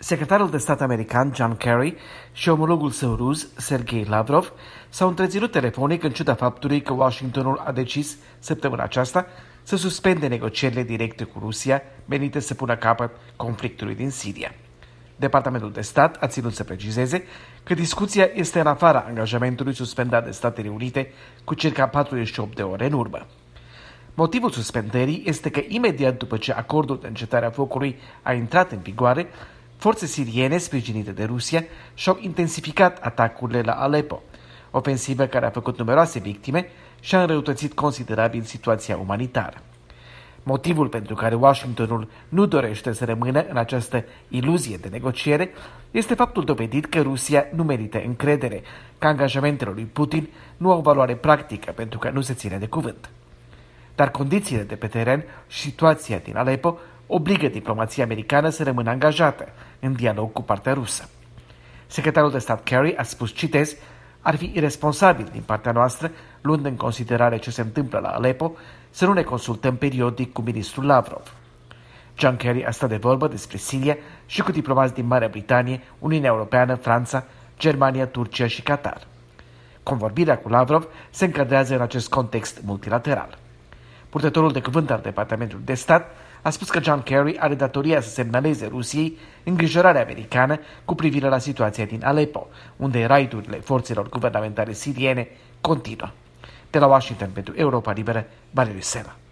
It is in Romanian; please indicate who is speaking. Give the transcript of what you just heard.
Speaker 1: Secretarul de stat american John Kerry și omologul său rus, Sergei Lavrov, s-au întreținut telefonic în ciuda faptului că Washingtonul a decis săptămâna aceasta să suspende negocierile directe cu Rusia menite să pună capăt conflictului din Siria. Departamentul de stat a ținut să precizeze că discuția este în afara angajamentului suspendat de Statele Unite cu circa 48 de ore în urmă. Motivul suspendării este că imediat după ce acordul de încetare a focului a intrat în vigoare, forțe siriene sprijinite de Rusia și-au intensificat atacurile la Aleppo, ofensivă care a făcut numeroase victime și a înrăutățit considerabil situația umanitară. Motivul pentru care Washingtonul nu dorește să rămână în această iluzie de negociere este faptul dovedit că Rusia nu merită încredere, că angajamentele lui Putin nu au valoare practică pentru că nu se ține de cuvânt. Dar condițiile de pe teren și situația din Aleppo obligă diplomația americană să rămână angajată în dialog cu partea rusă. Secretarul de stat Kerry a spus, citez, ar fi irresponsabil din partea noastră, luând în considerare ce se întâmplă la Aleppo, să nu ne consultăm periodic cu ministrul Lavrov. John Kerry a stat de vorbă despre Siria și cu diplomați din Marea Britanie, Uniunea Europeană, Franța, Germania, Turcia și Qatar. Convorbirea cu Lavrov se încadrează în acest context multilateral. Purtătorul de cuvânt al Departamentului de Stat a spus că John Kerry are datoria să semnaleze Rusiei îngrijorarea americană cu privire la situația din Aleppo, unde raidurile forțelor guvernamentale siriene continuă. De la Washington pentru Europa Liberă, Valeriu Sela.